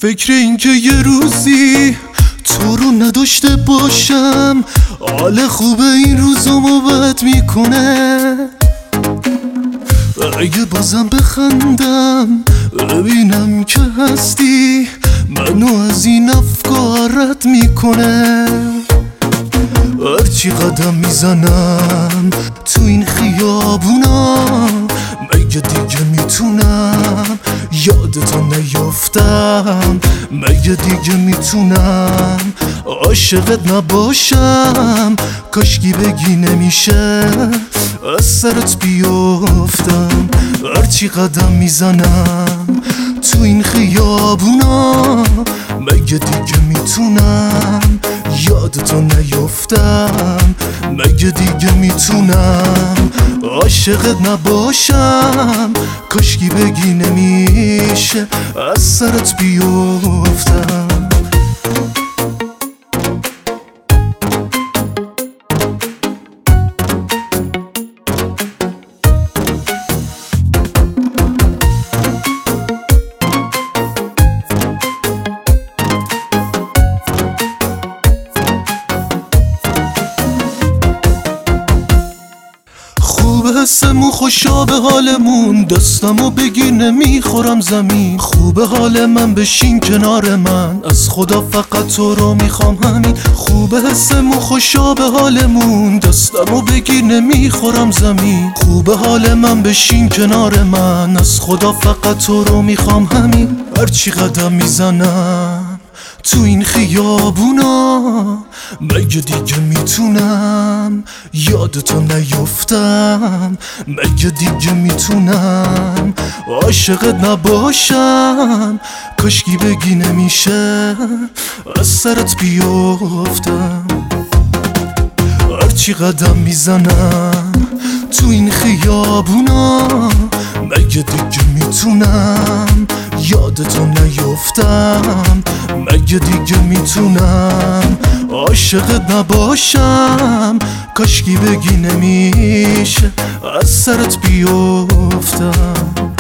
فکر این که یه روزی تو رو نداشته باشم حال خوبه این روزامو بد میکنه. اگه بازم بخندم ببینم که هستی منو از این افکارت میکنه. هرچی قدم میزنم تو این خیابونا مگه دیگه میتونم یادتو نیافتم، مگه دیگه میتونم عاشقت نباشم. کاشکی بگی نمیشه از سرت بیافتم. هرچی قدم میزنم تو این خیابونا مگه دیگه میتونم یادتو نیافتم، مگه دیگه میتونم عاشقت نباشم. کاشکی بگی نمیشه از سرت بیافتم. خوبه حسمون خوشا به حالمون، دستمو بگی نمیخورم زمین. خوبه حال من بشین کنار من، از خدا فقط تو رو میخوام همین. خوبه حسمون خوشا به حالمون، دستمو بگی نمیخورم زمین. خوبه حال من بشین کنار من، از خدا فقط تو رو میخوام همین. هرچی قدم میزنم تو این خیابونا مگه دیگه میتونم یادتو نیافتم، مگه دیگه میتونم عاشقت نباشم. کاشکی بگی نمیشه از سرت بیافتم. هرچی قدم میزنم تو این خیابونا مگه دیگه میتونم یادتو نیافتم، مگه دیگه میتونم عاشقت نباشم. کاشکی بگی نمیشه از سرت بیافتم.